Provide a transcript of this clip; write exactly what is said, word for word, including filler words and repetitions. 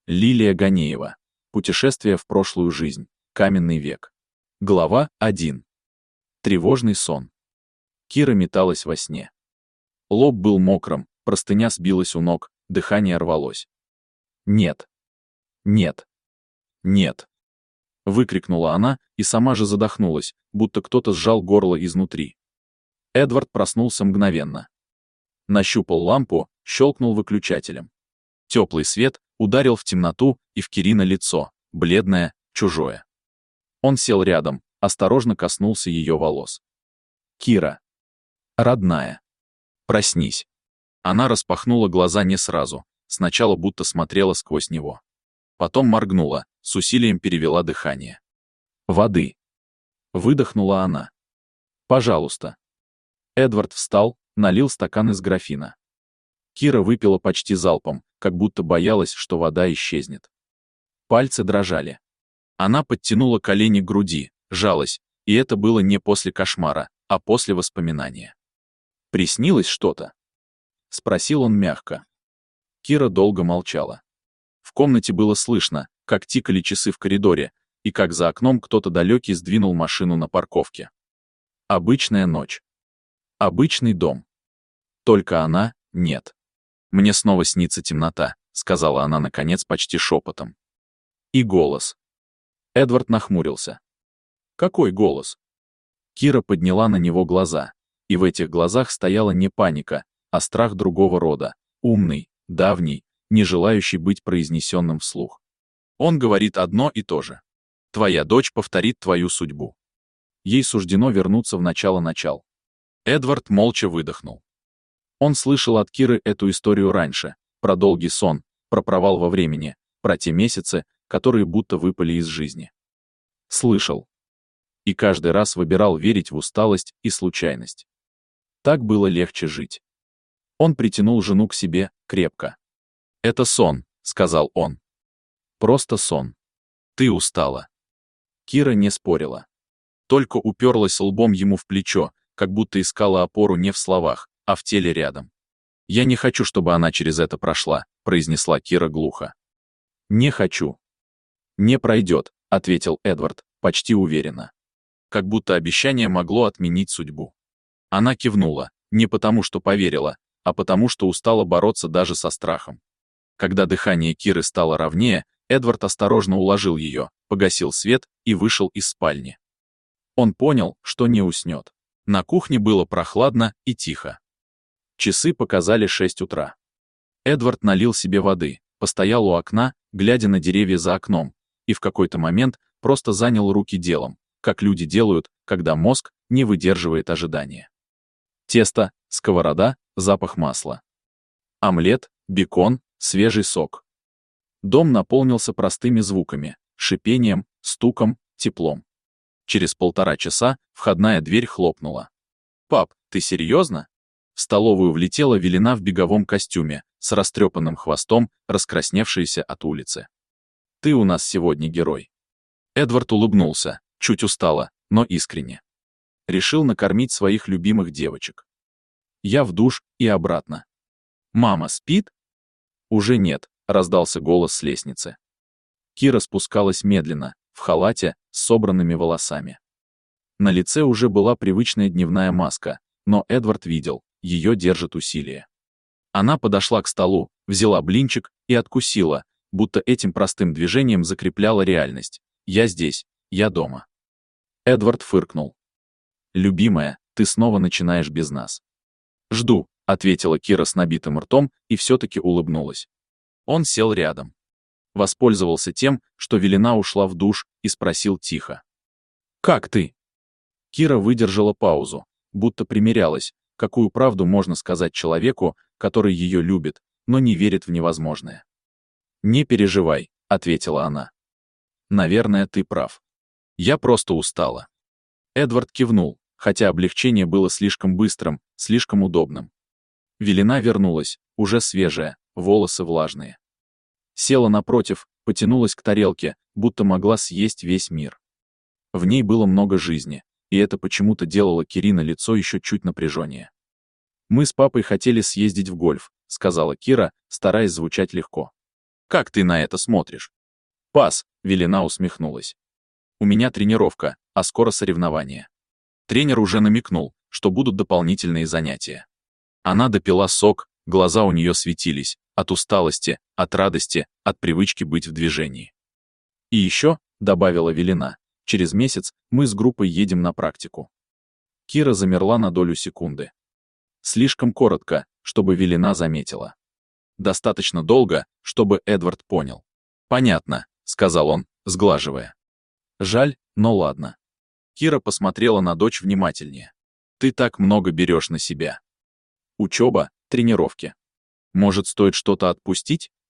Лилия Ганеева. Путешествие в прошлую жизнь. Каменный век. Глава один. Тревожный сон. Кира металась во сне. Лоб был мокрым, простыня сбилась у ног, дыхание рвалось. «Нет! Нет! Нет!» Выкрикнула она и сама же задохнулась, будто кто-то сжал горло изнутри. Эдвард проснулся мгновенно. Нащупал лампу, щелкнул выключателем. Теплый свет ударил в темноту и в Кирино лицо, бледное, чужое. Он сел рядом, осторожно коснулся ее волос. «Кира! Родная! Проснись!» Она распахнула глаза не сразу, сначала будто смотрела сквозь него. Потом моргнула, с усилием перевела дыхание. «Воды!» Выдохнула она. «Пожалуйста!» Эдвард встал, налил стакан из графина. Кира выпила почти залпом, как будто боялась, что вода исчезнет. Пальцы дрожали. Она подтянула колени к груди, жалась, и это было не после кошмара, а после воспоминания. «Приснилось что-то?» — спросил он мягко. Кира долго молчала. В комнате было слышно, как тикали часы в коридоре, и как за окном кто-то далекий сдвинул машину на парковке. Обычная ночь. Обычный дом. Только она — нет. «Мне снова снится темнота», — сказала она, наконец, почти шепотом. И голос. Эдвард нахмурился. «Какой голос?» Кира подняла на него глаза, и в этих глазах стояла не паника, а страх другого рода, умный, давний, не желающий быть произнесенным вслух. Он говорит одно и то же. «Твоя дочь повторит твою судьбу. Ей суждено вернуться в начало-начал». Эдвард молча выдохнул. Он слышал от Киры эту историю раньше, про долгий сон, про провал во времени, про те месяцы, которые будто выпали из жизни. Слышал. И каждый раз выбирал верить в усталость и случайность. Так было легче жить. Он притянул жену к себе крепко. «Это сон», — сказал он. «Просто сон. Ты устала». Кира не спорила. Только уперлась лбом ему в плечо, как будто искала опору не в словах, а в теле рядом. «Я не хочу, чтобы она через это прошла», — произнесла Кира глухо. «Не хочу». «Не пройдет», — ответил Эдвард, почти уверенно. Как будто обещание могло отменить судьбу. Она кивнула, не потому что поверила, а потому что устала бороться даже со страхом. Когда дыхание Киры стало ровнее, Эдвард осторожно уложил ее, погасил свет и вышел из спальни. Он понял, что не уснет. На кухне было прохладно и тихо. Часы показали шесть утра. Эдвард налил себе воды, постоял у окна, глядя на деревья за окном, и в какой-то момент просто занял руки делом, как люди делают, когда мозг не выдерживает ожидания. Тесто, сковорода, запах масла. Омлет, бекон, свежий сок. Дом наполнился простыми звуками, шипением, стуком, теплом. Через полтора часа входная дверь хлопнула. «Пап, ты серьезно?» В столовую влетела Велина в беговом костюме, с растрепанным хвостом, раскрасневшаяся от улицы. «Ты у нас сегодня герой». Эдвард улыбнулся, чуть устало, но искренне. Решил накормить своих любимых девочек. Я в душ и обратно. «Мама спит?» «Уже нет», — раздался голос с лестницы. Кира спускалась медленно, в халате, с собранными волосами. На лице уже была привычная дневная маска, но Эдвард видел, ее держит усилие. Она подошла к столу, взяла блинчик и откусила, будто этим простым движением закрепляла реальность. «Я здесь, я дома». Эдвард фыркнул. «Любимая, ты снова начинаешь без нас». «Жду», — ответила Кира с набитым ртом и все-таки улыбнулась. Он сел рядом. Воспользовался тем, что Велина ушла в душ, и спросил тихо. «Как ты?» Кира выдержала паузу, будто примирялась, какую правду можно сказать человеку, который ее любит, но не верит в невозможное. «Не переживай», — ответила она. «Наверное, ты прав. Я просто устала». Эдвард кивнул, хотя облегчение было слишком быстрым, слишком удобным. Велина вернулась, уже свежая, волосы влажные. Села напротив, потянулась к тарелке, будто могла съесть весь мир. В ней было много жизни, и это почему-то делало Кирино лицо еще чуть напряженнее. «Мы с папой хотели съездить в гольф», — сказала Кира, стараясь звучать легко. Как ты на это смотришь? Пас, Велена усмехнулась. У меня тренировка, а скоро соревнования. Тренер уже намекнул, что будут дополнительные занятия. Она допила сок, глаза у нее светились, от усталости, от радости, от привычки быть в движении. И еще, добавила Велена, через месяц мы с группой едем на практику. Кира замерла на долю секунды. Слишком коротко, чтобы Велена заметила. Достаточно долго, чтобы Эдвард понял. «Понятно», — сказал он, сглаживая. «Жаль, но ладно». Кира посмотрела на дочь внимательнее. «Ты так много берешь на себя. Учеба, тренировки. Может, стоит что-то отпустить?»